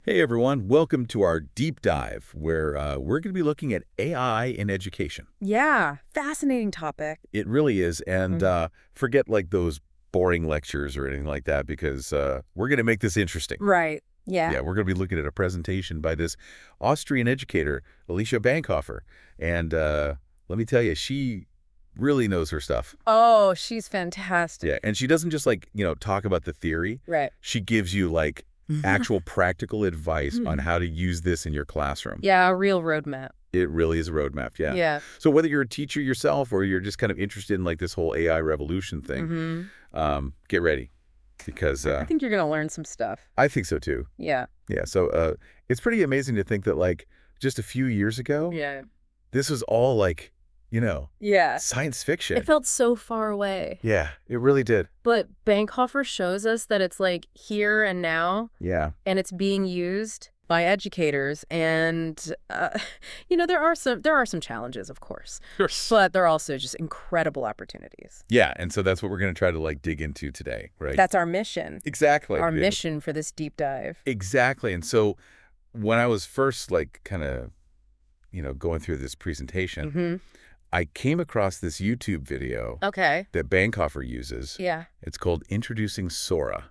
Hey everyone, welcome to our deep dive where we're going to be looking at AI in education. Yeah, fascinating topic. It really is, and Mhm. forget like those boring lectures or anything like that because we're going to make this interesting. Right. Yeah. Yeah, we're going to be looking at a presentation by this Austrian educator, Alicia Bankhofer, and let me tell you, she really knows her stuff. Oh, she's fantastic. Yeah, and she doesn't just talk about the theory. Right. She gives you like actual practical advice on Mhm. how to use this in your classroom. Yeah, a real roadmap. It really is a roadmap, yeah. Yeah. So whether you're a teacher yourself or you're just kind of interested in like this whole AI revolution thing, Hmm. get ready because I think you're gonna learn some stuff. I think so too. Yeah. Yeah, so it's pretty amazing to think that like just a few years ago, Yeah. this was all like, Yeah. science It fiction. felt so far away. Yeah, it really did. But Bankhofer shows us that it's like here and now, Yeah. and it's being used by educators. And there are some challenges, of course, but there are also just incredible opportunities. Yeah, and so that's what we're going to try to like dig into today, right? That's our mission. Exactly. Our Yeah. mission for this deep dive. Exactly. And so when I was first like kind of, going through this presentation, Hmm. I came across this YouTube video Okay. that Bankhofer uses. Yeah. It's called Introducing Sora.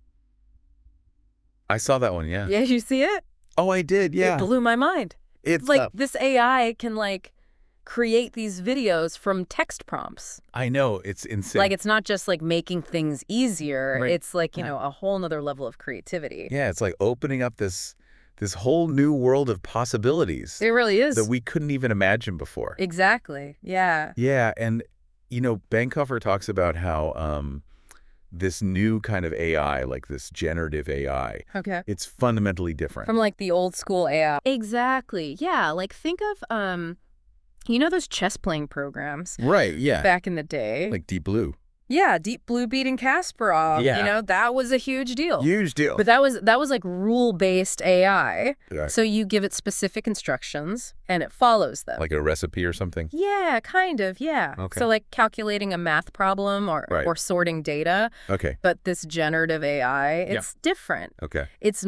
I saw that one, yeah. Yeah, you see it? Oh, I did, It yeah. blew my mind. It's Like this AI can create these videos from text prompts. I know, it's insane. Like it's not just like making things easier. Right. It's like, Yeah. a whole nother level of creativity. Yeah, it's like opening up this whole new world of possibilities It really is. that we couldn't even imagine before. Exactly. Yeah. Yeah, and Bankhofer talks about how this new kind of AI, like this generative AI, Okay. it's fundamentally different. From like the old school AI. Exactly. Yeah. Like think of those chess playing programs Right, yeah. back in the day. Like Deep Blue. Yeah, Deep Blue beating Kasparov. Yeah. That was a huge deal. Huge deal. But that was like rule-based AI. Right. So you give it specific instructions and it follows them. Like a recipe or something? Yeah, kind of, yeah. Okay. So like calculating a math problem or Right. or sorting data, Okay. but this generative AI, it's different. Okay. It's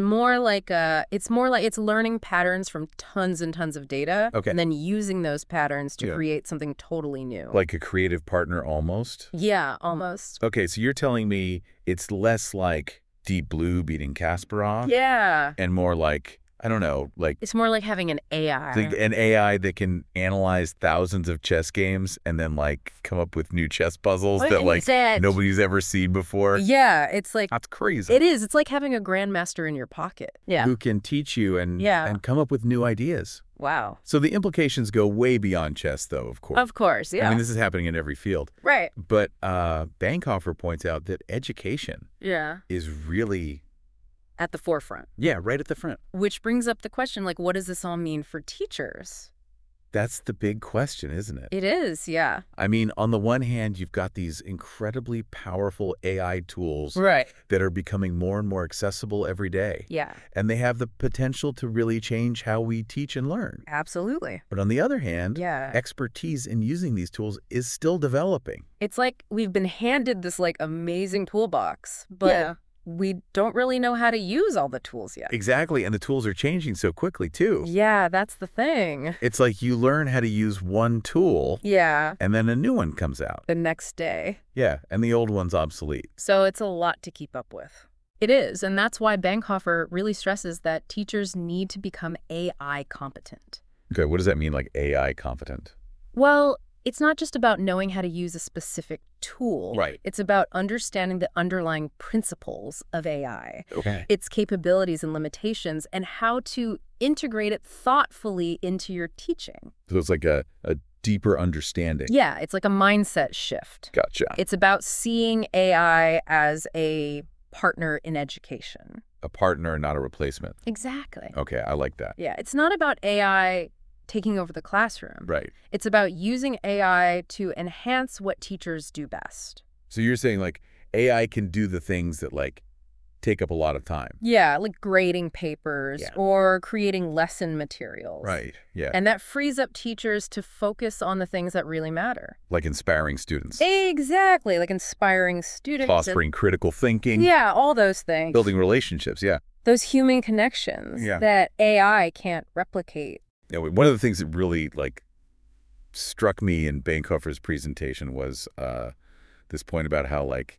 learning patterns from tons and tons of data Okay. and then using those patterns to Yeah. create something totally new. Like a creative partner almost? Yeah, almost. Okay, so you're telling me it's less like Deep Blue beating Kasparov Yeah. and more like, I don't know, like It's more like having an AI. an AI that can analyze thousands of chess games and then like come up with new chess puzzles that like nobody's ever seen before. Yeah, it's like That's crazy. it is. It's like having a grandmaster in your pocket. Yeah. Who can teach you and Yeah. come up with new ideas. Wow. So the implications go way beyond chess, though, of course. Of course, yeah. I mean, this is happening in every field. Right. But Bankhofer points out that education Yeah. is really, At the forefront. right at the front. Which brings up the question, like, what does this all mean for teachers? That's the big question, isn't it? It is, yeah. I mean, on the one hand, you've got these incredibly powerful AI tools Right. that are becoming more and more accessible every day. Yeah, And they have the potential to really change how we teach and learn. absolutely. But on the other hand, Yeah. expertise in using these tools is still developing. It's like we've been handed this, like, amazing toolbox, but we don't really know how to use all the tools yet. Exactly, and the tools are changing so quickly, too. Yeah, that's the thing. It's like you learn how to use one tool, Yeah, and then a new one comes out. the next day. Yeah, and the old one's obsolete. So it's a lot to keep up with. It is, and that's why Bankhofer really stresses that teachers need to become AI competent. Okay, what does that mean, like AI competent? Well, it's not just about knowing how to use a specific tool. Right. It's about understanding the underlying principles of AI, Okay. its capabilities and limitations, and how to integrate it thoughtfully into your teaching. So it's like a deeper understanding. Yeah, it's like a mindset shift. Gotcha. It's about seeing AI as a partner in education. A partner, not a replacement. Exactly. Okay, I like that. Yeah, it's not about AI taking over the classroom. Right. It's about using AI to enhance what teachers do best. So you're saying like AI can do the things that like take up a lot of time. Yeah, like grading papers Yeah. or creating lesson materials. Right, yeah. And that frees up teachers to focus on the things that really matter. Like inspiring students. Exactly, like inspiring students. Fostering critical thinking. Yeah, all those things. Building relationships, yeah. Those human connections Yeah. that AI can't replicate. Yeah, one of the things that really, like, struck me in Bancoffer's presentation was this point about how, like,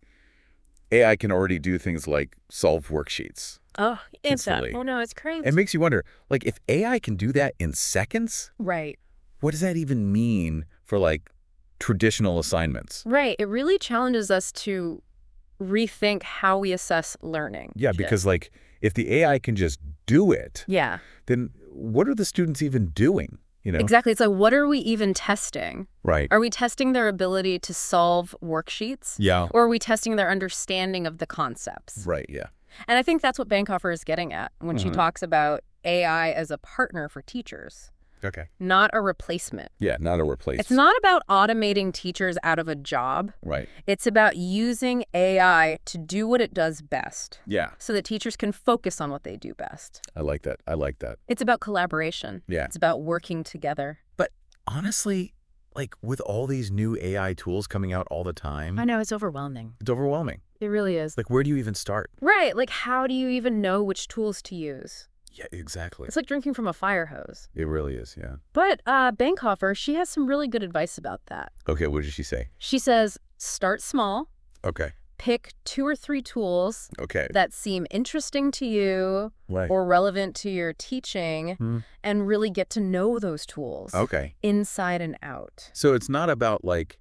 AI can already do things like solve worksheets. Oh, Instantly. Oh, no, it's crazy. It makes you wonder, like, if AI can do that in seconds, Right. what does that even mean for, like, traditional assignments? Right. It really challenges us to rethink how we assess learning. Yeah, because, like, if the AI can just do it, Yeah. then what are the students even doing, you know? Exactly. It's like, what are we even testing? Right. Are we testing their ability to solve worksheets? Yeah. Or are we testing their understanding of the concepts? Right, yeah. And I think that's what Bancoffer is getting at when she talks about AI as a partner for teachers, Okay. not a replacement. Yeah, not a replacement. It's not about automating teachers out of a job. Right. It's about using AI to do what it does best Yeah, so that teachers can focus on what they do best. I like that. I like that. It's about collaboration. Yeah. It's about working together. But honestly, like, with all these new AI tools coming out all the time, I know, it's overwhelming. it's overwhelming. It really is. Like, where do you even start? Right. Like, how do you even know which tools to use? Yeah, exactly. It's like drinking from a fire hose. It really is, yeah. But Bancoffer, she has some really good advice about that. Okay, what did she say? She says, start small, Okay. pick 2 or 3 tools Okay. that seem interesting to you Right. or relevant to your teaching, and really get to know those tools Okay. inside and out. So it's not about, like,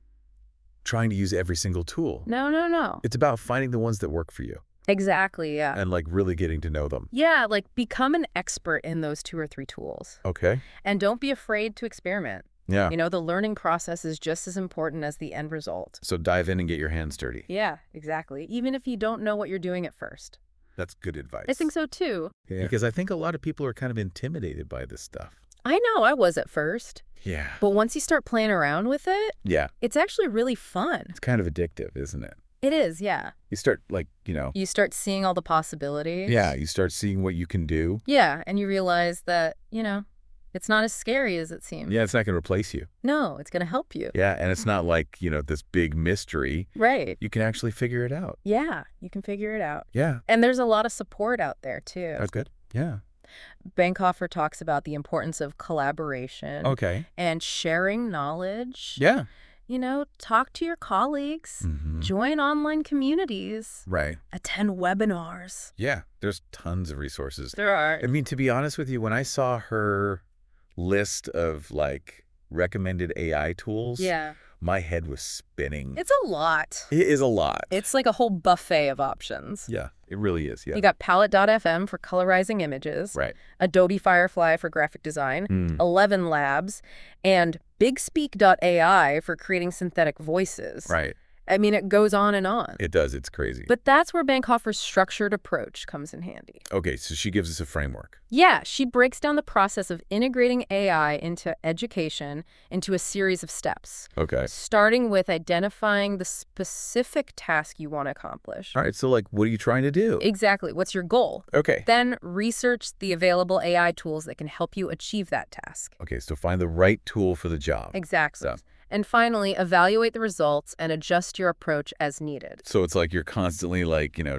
trying to use every single tool. No, no, no. It's about finding the ones that work for you Exactly, yeah. and, like, really getting to know them. Yeah, like become an expert in those 2 or 3 tools. Okay. And don't be afraid to experiment. Yeah. You know, the learning process is just as important as the end result. So dive in and get your hands dirty. Yeah, exactly. Even if you don't know what you're doing at first. That's good advice. I think so too. Yeah. Because I think a lot of people are kind of intimidated by this stuff. I know I was at first. Yeah. But once you start playing around with it, Yeah. it's actually really fun. It's kind of addictive, isn't it? It is, yeah. You start, like, you know. You start seeing all the possibilities. Yeah, you start seeing what you can do. Yeah, and you realize that, you know, it's not as scary as it seems. Yeah, it's not going to replace you. No, it's going to help you. Yeah, and it's not like, you know, this big mystery. Right. You can actually figure it out. Yeah, you can figure it out. Yeah. And there's a lot of support out there, too. That's good. Yeah. Bancoffer talks about the importance of collaboration Okay. and sharing knowledge. Yeah. You know, talk to your colleagues, Mm-hmm. join online communities, Right. attend webinars. Yeah. There's tons of resources. There are. I mean, to be honest with you, when I saw her list of, like, recommended AI tools, Yeah. my head was spinning. It's a lot. It is a lot. It's like a whole buffet of options. Yeah, it really is. Yeah. You got Palette.fm for colorizing images, Right. Adobe Firefly for graphic design, Mm. 11 Labs, and BigSpeak.ai for creating synthetic voices. Right. I mean, it goes on and on. It does. It's crazy. But that's where Bancoffer's structured approach comes in handy. Okay, so she gives us a framework. Yeah, she breaks down the process of integrating AI into education into a series of steps, Okay. starting with identifying the specific task you want to accomplish. All right, so, like, what are you trying to do? Exactly. What's your goal? Okay. Then research the available AI tools that can help you achieve that task. Okay, so find the right tool for the job. Exactly. So- And finally, evaluate the results and adjust your approach as needed. So it's like you're constantly, like, you know,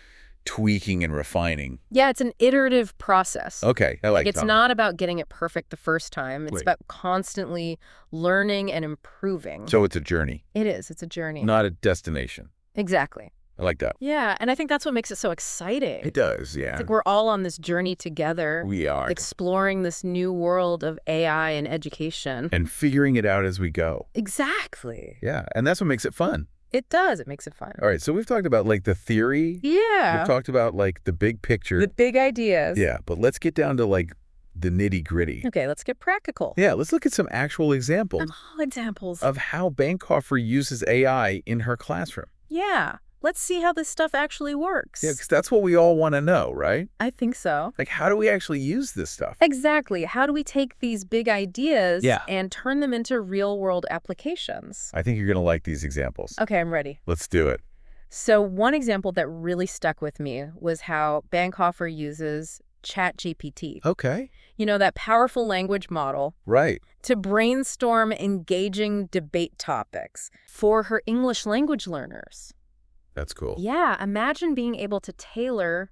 tweaking and refining. Yeah, it's an iterative process. Okay, I like It's that. not about getting it perfect the first time. It's Wait. about constantly learning and improving. So it's a journey, It is. It's a journey. not a destination. Exactly. I like that. Yeah, and I think that's what makes it so exciting. It does, yeah. It's like we're all on this journey together, We are. exploring this new world of AI and education. And figuring it out as we go. Exactly. Yeah, and that's what makes it fun. It does. It makes it fun. All right, so we've talked about, like, the theory. Yeah. We've talked about, like, the big picture. The big ideas. Yeah, but let's get down to, like, the nitty-gritty. Okay, let's get practical. Yeah, let's look at some actual examples Examples. of how Bancoffer uses AI in her classroom. Yeah. Let's see how this stuff actually works. Yeah, because that's what we all want to know, right? I think so. Like, how do we actually use this stuff? Exactly. How do we take these big ideas Yeah. and turn them into real-world applications? I think you're going to like these examples. Okay, I'm ready. Let's do it. So one example that really stuck with me was how Bancoffer uses ChatGPT. Okay. You know, that powerful language model Right. to brainstorm engaging debate topics for her English language learners. That's cool. Yeah, imagine being able to tailor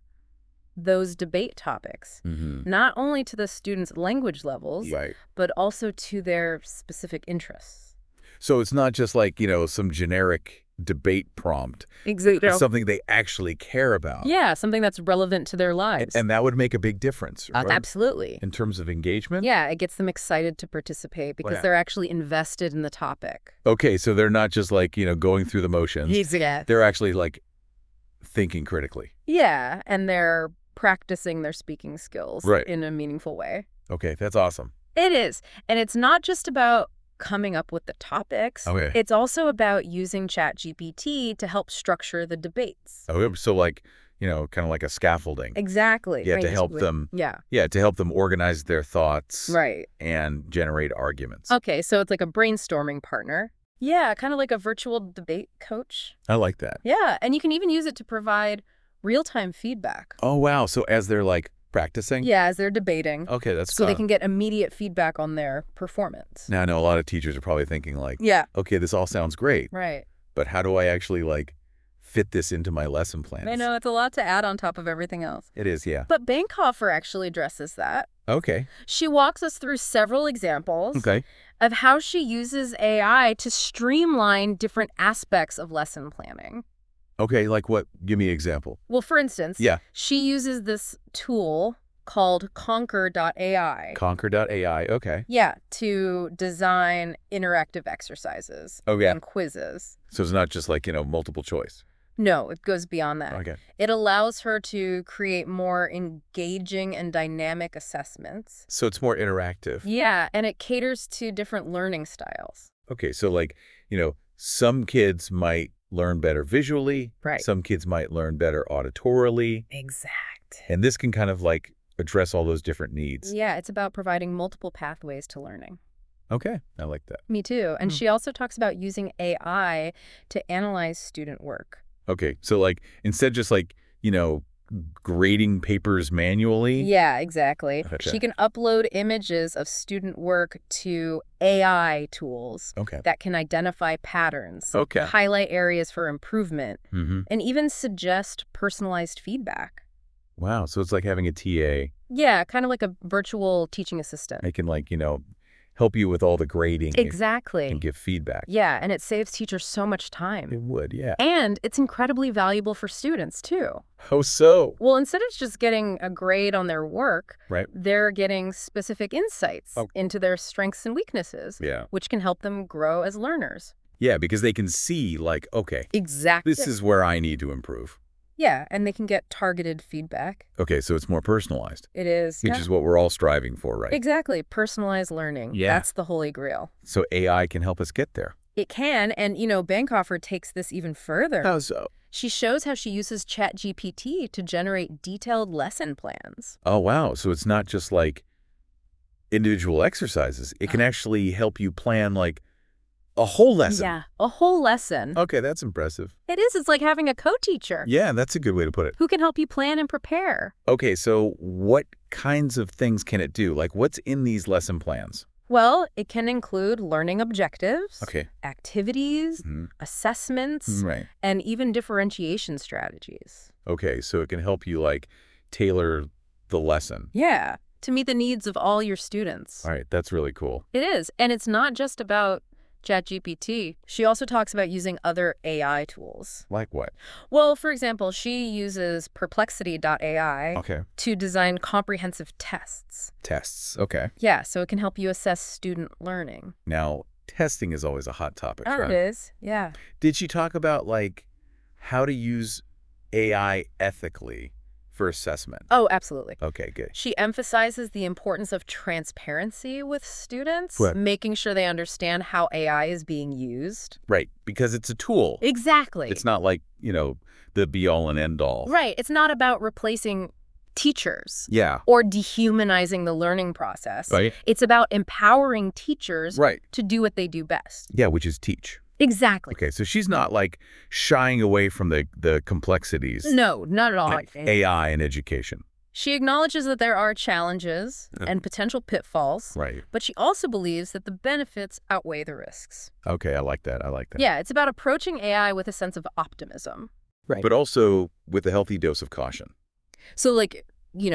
those debate topics, Mm-hmm. not only to the students' language levels, Right. but also to their specific interests. So it's not just like, some generic debate prompt. Exactly. It's something they actually care about. Yeah, something that's relevant to their lives. And that would make a big difference, right? Absolutely. In terms of engagement? Yeah, it gets them excited to participate because they're actually invested in the topic. Okay, so they're not just like, going through the motions. Yeah. They're actually like thinking critically. Yeah, and they're practicing their speaking skills Right. in a meaningful way. Okay, that's awesome. It is. And it's not just about coming up with the topics. Okay. It's also about using ChatGPT to help structure the debates. Okay, so like, kind of like a scaffolding. Exactly. Yeah, Right. to help them. Yeah. Yeah, to help them organize their thoughts. Right. And generate arguments. Okay, so it's like a brainstorming partner. Yeah, kind of like a virtual debate coach. I like that. Yeah, and you can even use it to provide real-time feedback. Oh, wow. So as they're like practicing? Yeah, as they're debating. Okay, that's so they can get immediate feedback on their performance. Now, I know a lot of teachers are probably thinking like, Yeah. okay, this all sounds great, Right. but how do I actually like fit this into my lesson plans? I know, it's a lot to add on top of everything else. It is, yeah. But Bancoffer actually addresses that. Okay. She walks us through several examples Okay. of how she uses AI to streamline different aspects of lesson planning. Okay, like what? Give me an example. Well, for instance, Yeah. she uses this tool called Conquer.ai. Conquer.ai, okay. Yeah, to design interactive exercises Oh, yeah. and quizzes. So it's not just like, multiple choice. No, it goes beyond that. Okay. It allows her to create more engaging and dynamic assessments. So it's more interactive. Yeah, and it caters to different learning styles. Okay, so like, some kids might learn better visually. Right. Some kids might learn better auditorily. Exact. And this can kind of like address all those different needs. Yeah, it's about providing multiple pathways to learning. Okay, I like that. Me too. And she also talks about using AI to analyze student work. Okay, so like instead just like, grading papers manually. Yeah, exactly. Gotcha. She can upload images of student work to AI tools Okay. that can identify patterns, Okay. highlight areas for improvement, Mm-hmm. and even suggest personalized feedback. Wow, so it's like having a TA. Yeah, kind of like a virtual teaching assistant. They can like, help you with all the grading. Exactly. And give feedback. Yeah, and it saves teachers so much time. It would, yeah. And it's incredibly valuable for students, too. How so? Well, instead of just getting a grade on their work, Right. they're getting specific insights into their strengths and weaknesses, Yeah. which can help them grow as learners. Yeah, because they can see like, okay, Exactly. this is where I need to improve. Yeah, and they can get targeted feedback. Okay, so it's more personalized, It is. which is what we're all striving for, right? Exactly. Personalized learning. Yeah. That's the holy grail. So AI can help us get there. It can, and, Bancoffer takes this even further. How so? She shows how she uses ChatGPT to generate detailed lesson plans. Oh, wow. So it's not just like individual exercises. It can actually help you plan like a whole lesson. Yeah, a whole lesson. Okay, that's impressive. It is. It's like having a co-teacher Yeah, that's a good way to put it. who can help you plan and prepare. Okay, so what kinds of things can it do? Like what's in these lesson plans? Well, it can include learning objectives, Okay. activities, Mhm. assessments, Right. and even differentiation strategies. Okay, so it can help you like tailor the lesson. Yeah, to meet the needs of all your students. All right, that's really cool. It is. And it's not just about ChatGPT. She also talks about using other AI tools. Like what? Well, for example, she uses Perplexity.ai Okay. to design comprehensive tests. Tests. Okay. Yeah, so it can help you assess student learning. Now, testing is always a hot topic, Oh, right? it is. Yeah. Did she talk about like how to use AI ethically for assessment? Oh, absolutely. Okay, good. She emphasizes the importance of transparency with students, Right. making sure they understand how AI is being used. Right, because it's a tool. Exactly. It's not like, the be all and end all. Right. It's not about replacing teachers Yeah. or dehumanizing the learning process. Right. It's about empowering teachers Right. to do what they do best. Yeah, which is teach. Exactly. Okay, so she's not like shying away from the complexities No, not at all. of AI in education. She acknowledges that there are challenges and potential pitfalls, Right. but she also believes that the benefits outweigh the risks. Okay, I like that. I like that. Yeah, it's about approaching AI with a sense of optimism. Right. But also with a healthy dose of caution. So, like,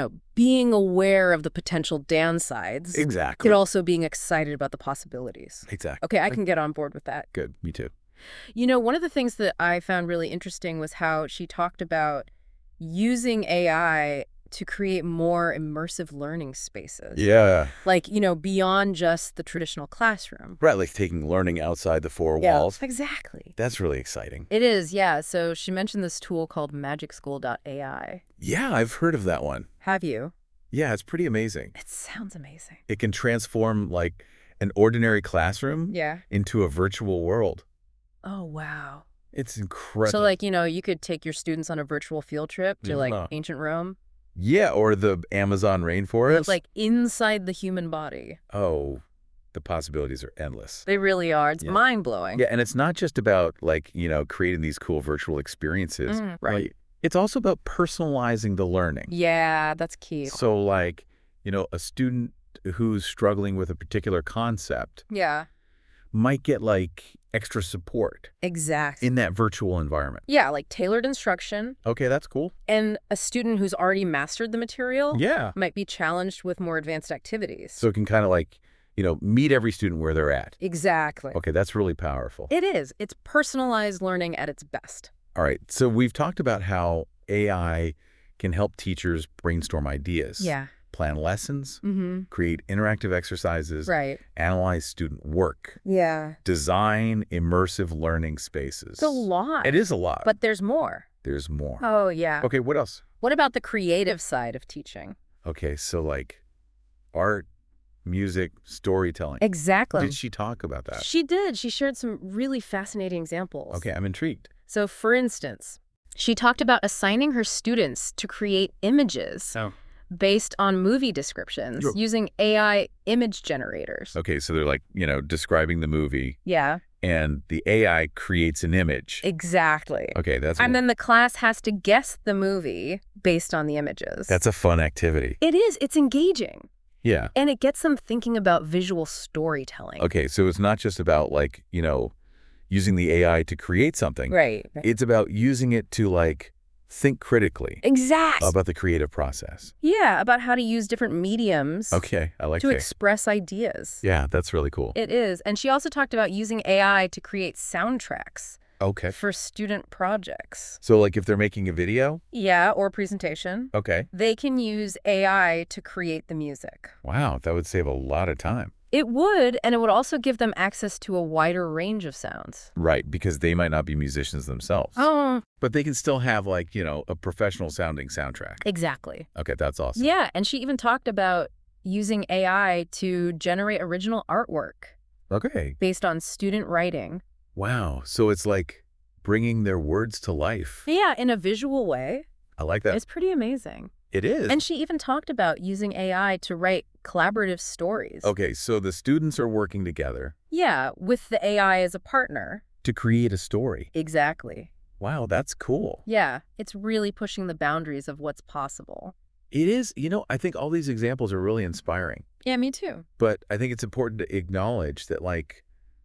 being aware of the potential downsides. Exactly. But also being excited about the possibilities. Exactly. Okay, I can get on board with that. Good. Me too. One of the things that I found really interesting was how she talked about using AI to create more immersive learning spaces. Yeah. Like, beyond just the traditional classroom. Right, like taking learning outside the four walls. Exactly. That's really exciting. It is, yeah. So she mentioned this tool called magicschool.ai. Yeah, I've heard of that one. Have you? Yeah, it's pretty amazing. It sounds amazing. It can transform like an ordinary classroom into a virtual world. Oh, wow. It's incredible. So, like, you could take your students on a virtual field trip to, like, ancient Rome. Yeah, or the Amazon rainforest. It's like inside the human body. Oh, the possibilities are endless. They really are. It's mind-blowing. Yeah, and it's not just about, like, creating these cool virtual experiences. Right. It's also about personalizing the learning. Yeah, that's key. So, like, a student who's struggling with a particular concept might get, like, extra support. Exactly. In that virtual environment. Yeah, like tailored instruction. Okay, that's cool. And a student who's already mastered the material might be challenged with more advanced activities. So it can kind of like, meet every student where they're at. Exactly. Okay, that's really powerful. It is. It's personalized learning at its best. All right, so we've talked about how AI can help teachers brainstorm ideas. Yeah. Plan lessons, create interactive exercises, analyze student work, design immersive learning spaces. It's a lot. It is a lot. But there's more. There's more. Oh, yeah. Okay, what else? What about the creative side of teaching? Okay, so like art, music, storytelling. Exactly. Did she talk about that? She did. She shared some really fascinating examples. Okay, I'm intrigued. So, for instance, she talked about assigning her students to create images based on movie descriptions using AI image generators. Okay, so they're like, describing the movie. Yeah. And the AI creates an image. Exactly. Okay, And then the class has to guess the movie based on the images. That's a fun activity. It is. It's engaging. Yeah. And it gets them thinking about visual storytelling. Okay, so it's not just about like, using the AI to create something. Right. It's about using it to like think critically. Exactly. About the creative process. Yeah, about how to use different mediums. Okay, I like to express ideas. Yeah, that's really cool. It is. And she also talked about using AI to create soundtracks. Okay. For student projects. So like if they're making a video? Yeah, or presentation. Okay. They can use AI to create the music. Wow, that would save a lot of time. It would, and it would also give them access to a wider range of sounds. Right, because they might not be musicians themselves. Oh. But they can still have like, a professional sounding soundtrack. Exactly. Okay, that's awesome. Yeah, and she even talked about using AI to generate original artwork. Okay. Based on student writing. Wow, so it's like bringing their words to life. Yeah, in a visual way. I like that. It's pretty amazing. It is. And she even talked about using AI to write collaborative stories. Okay, so the students are working together. Yeah, with the AI as a partner. To create a story. Exactly. Wow, that's cool. Yeah, it's really pushing the boundaries of what's possible. It is. I think all these examples are really inspiring. Yeah, me too. But I think it's important to acknowledge that, like,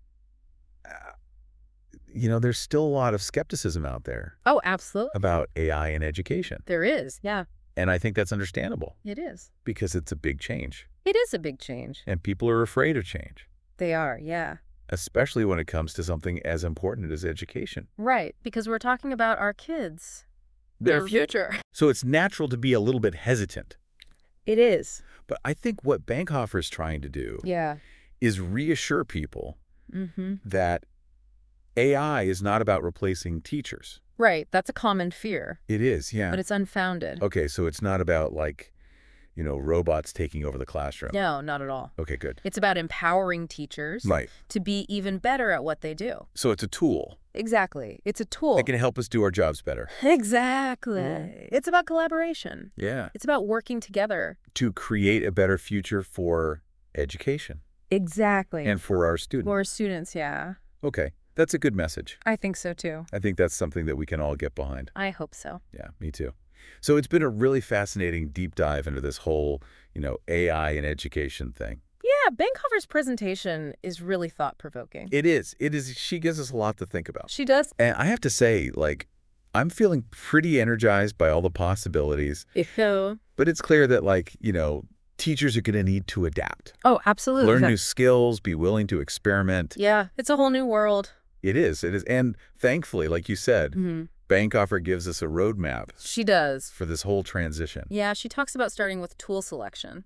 there's still a lot of skepticism out there. Oh, absolutely. About AI in education. There is, yeah. And I think that's understandable. It is. Because it's a big change. It is a big change. And people are afraid of change. They are, yeah. Especially when it comes to something as important as education. Right, because we're talking about our kids. Their future. So it's natural to be a little bit hesitant. It is. But I think what Bankhofer is trying to do is reassure people that AI is not about replacing teachers. Right. That's a common fear. It is, yeah. But it's unfounded. Okay, so it's not about like, robots taking over the classroom. No, not at all. Okay, good. It's about empowering teachers to be even better at what they do. So it's a tool. Exactly. It's a tool. That can help us do our jobs better. Exactly. It's about collaboration. Yeah. It's about working together. To create a better future for education. Exactly. And for our students. For our students, yeah. Okay. That's a good message. I think so, too. I think that's something that we can all get behind. I hope so. Yeah, me too. So it's been a really fascinating deep dive into this whole, AI and education thing. Yeah, Bancoffer's presentation is really thought-provoking. It is. It is. She gives us a lot to think about. She does. And I have to say, I'm feeling pretty energized by all the possibilities. So, But it's clear that, teachers are going to need to adapt. oh, absolutely. Learn new skills, be willing to experiment. Yeah, it's a whole new world. It is. It is. And thankfully, like you said, Bancoffer gives us a roadmap She does. for this whole transition. Yeah, she talks about starting with tool selection.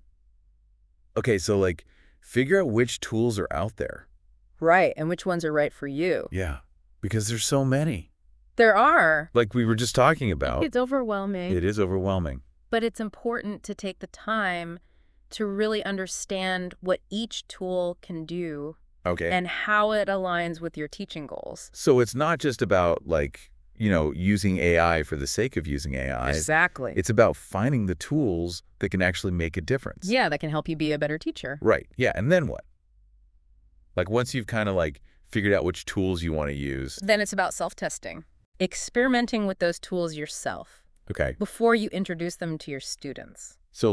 Okay, so, figure out which tools are out there. Right, and which ones are right for you. Yeah, because there's so many. There are. Like we were just talking about. It's overwhelming. It is overwhelming. But it's important to take the time to really understand what each tool can do Okay. and how it aligns with your teaching goals. So it's not just about, using AI for the sake of using AI. Exactly. It's about finding the tools that can actually make a difference. Yeah, that can help you be a better teacher. Right. Yeah. And then what? Once you've kind of figured out which tools you want to use. Then it's about self-testing, experimenting with those tools yourself Okay. before you introduce them to your students. So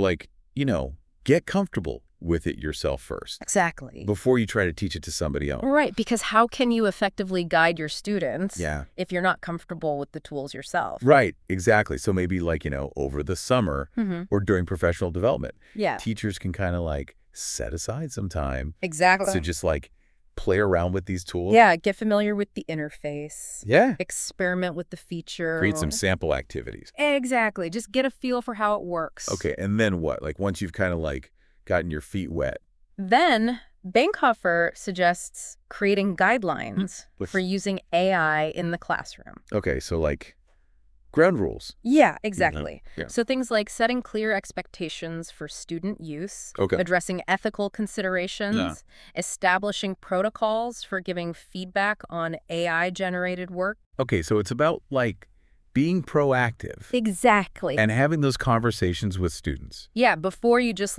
get comfortable with it yourself first Exactly. before you try to teach it to somebody else. Right, because how can you effectively guide your students Yeah. if you're not comfortable with the tools yourself? Right. Exactly. So maybe over the summer or during professional development, Yeah, teachers can kind of set aside some time exactly. to just play around with these tools. Yeah, get familiar with the interface. Yeah. Experiment with the feature. Create some sample activities. Exactly. Just get a feel for how it works. Okay. And then what? Once you've kind of gotten your feet wet. Then Bancoffer suggests creating guidelines for using AI in the classroom. Okay. So ground rules. Yeah, exactly. Yeah. So things like setting clear expectations for student use, Okay. addressing ethical considerations, establishing protocols for giving feedback on AI-generated work. Okay. So it's about being proactive Exactly. and having those conversations with students. Yeah, before you just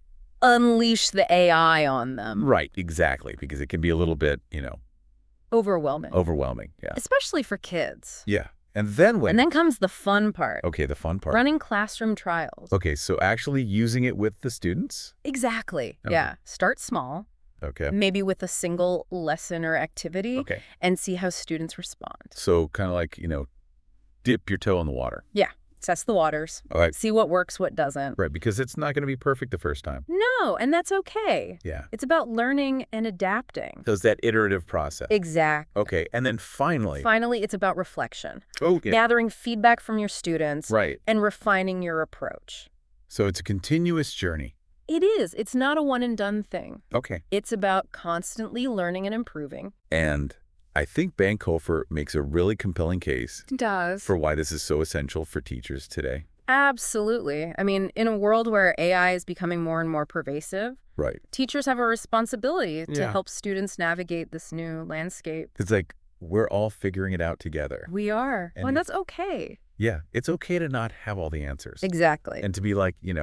unleash the AI on them. Right. Exactly. Because it can be a little bit, Overwhelming. overwhelming. Yeah. Especially for kids. Yeah. And then when? And then comes the fun part. Okay. The fun part. Running classroom trials. Okay. So actually using it with the students? Exactly. Okay. Yeah. Start small, Okay. maybe with a single lesson or activity, Okay. and see how students respond. So kind of dip your toe in the water. Yeah. Test the waters. All right. See what works, what doesn't. Right. Because it's not going to be perfect the first time. No, and that's okay. Yeah. It's about learning and adapting. So it's that iterative process. Exactly. Okay. And then finally. Finally, it's about reflection. Oh, yeah. Gathering feedback from your students Right. and refining your approach. So it's a continuous journey. It is. It's not a one-and-done thing. Okay. It's about constantly learning and improving. And I think Bancoffer makes a really compelling case It does. for why this is so essential for teachers today. Absolutely. I mean, in a world where AI is becoming more and more pervasive, Right. teachers have a responsibility to Yeah. help students navigate this new landscape. It's we're all figuring it out together. We are. And And that's okay. Yeah. It's okay to not have all the answers. Exactly. And to be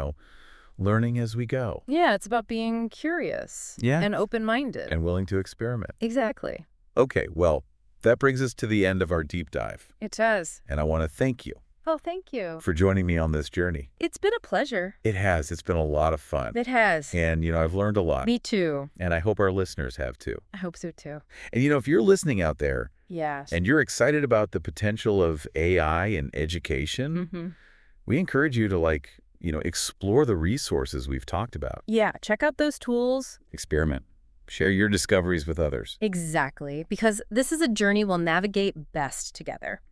learning as we go. Yeah, it's about being curious Yeah. and open-minded. And willing to experiment. Exactly. Okay. Well, that brings us to the end of our deep dive. It does. And I want to thank you Oh, thank you. for joining me on this journey. It's been a pleasure. It has. It's been a lot of fun. It has. And, I've learned a lot. Me too. And I hope our listeners have too. I hope so too. And, if you're listening out there Yes. and you're excited about the potential of AI in education, we encourage you to, explore the resources we've talked about. Yeah, check out those tools. Experiment. Share your discoveries with others. Exactly. Because this is a journey we'll navigate best together.